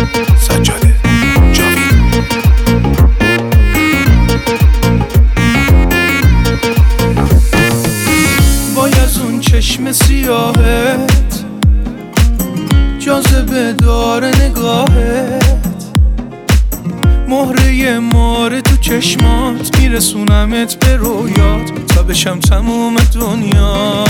سجاده جاوید. وای از اون چشم سیاهت، جاذبه داره نگاهت، مهره ماره تو چشمات، میرسونمت به رویات تا بشم تموم دنیا.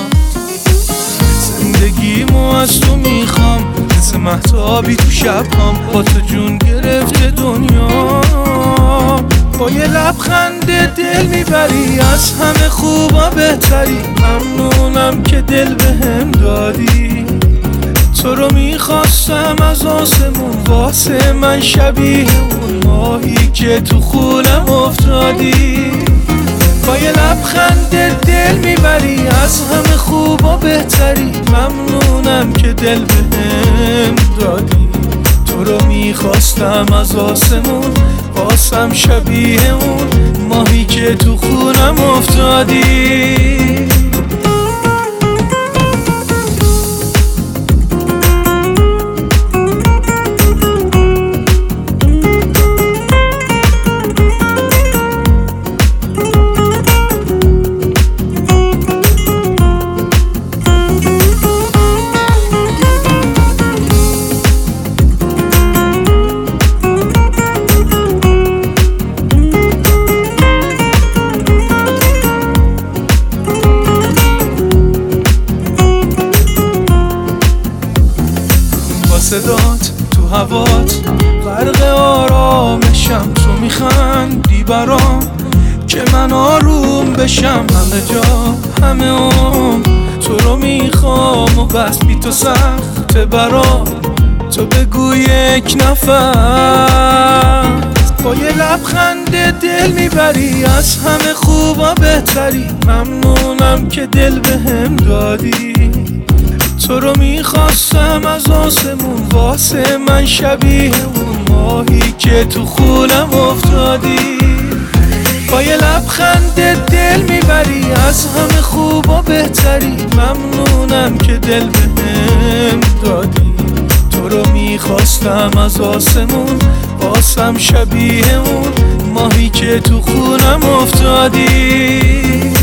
زندگیمو از تو میخوام، مثل مهتابی تو شبهام، با تو جون گرفته دنیا. با یه لبخند دل میبری، از همه خوبا بهتری، ممنونم که دل بهم دادی. تو رو میخواستم از آسمون، واسه من شبیه اون ماهی که تو خونم افتادی. با یه لبخند دل میبری، از همه خوبا بهتری، ممنونم که دل بهم دادی. تو رو میخواستم از آسمون، واسم شبیه اون ماهی که تو خونم افتادی. صدات تو هوات غرق آرامشم، تو میخندی برام که من آروم بشم. همه جا همه تو رو میخوام و بس بی تو سخته برام، تو بگو یک نفر. با یه لبخند دل میبری، از همه خوبا بهتری، ممنونم که دل بهم دادی. تو رو میخواستم از آسمون، واسه من شبیه اون ماهی که تو خونم افتادی. با یه لبخند دل میبری، از همه خوبا بهتری، ممنونم که دل بهم دادی. تو رو میخواستم از آسمون، واسم شبیه اون ماهی که تو خونم افتادی.